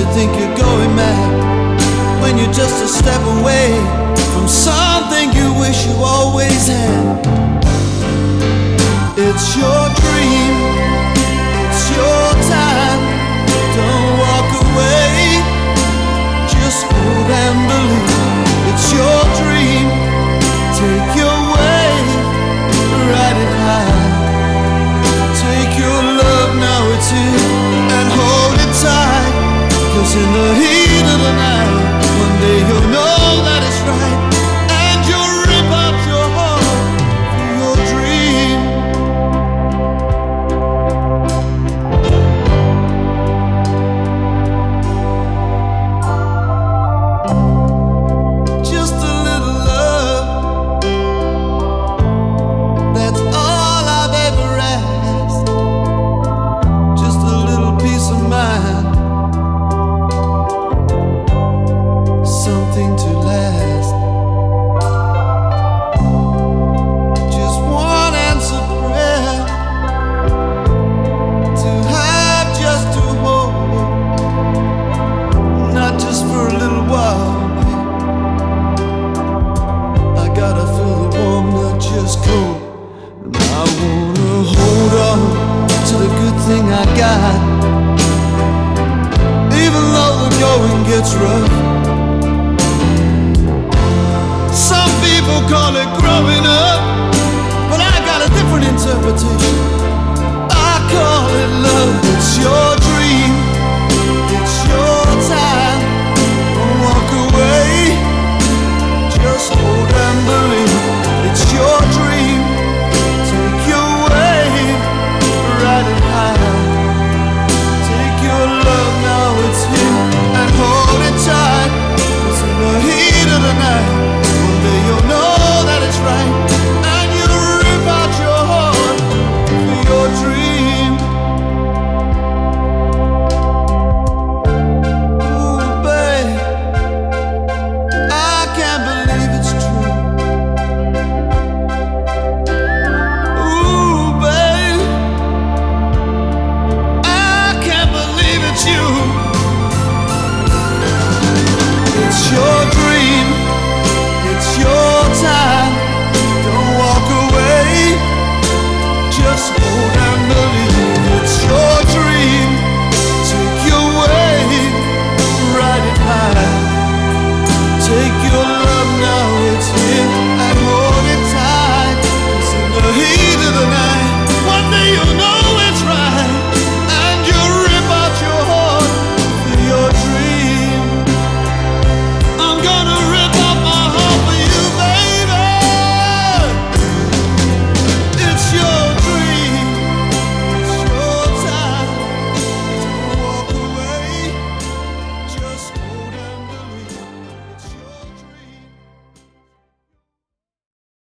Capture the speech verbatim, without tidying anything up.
think you're going mad when you're just a step away from something you wish you always had. It's your dream, it's your time. Don't walk away, just hold and believe. It's your dream, take your way, ride it high. Take your love, now it's here, and hold it tight. 'Cause in the heat of the night, one day you'll know that it's right, and you'll rip out your heart for your dream. Just a little love, that's all I've ever asked. Just a little peace of mind, something to last. Just one answered prayer, to have just to hold, not just for a little while. I gotta feel the warm, not just cold. And I wanna hold on to the good thing I got, even though the going gets rough. Some people call it growing up, but I got a different interpretation. I call it love.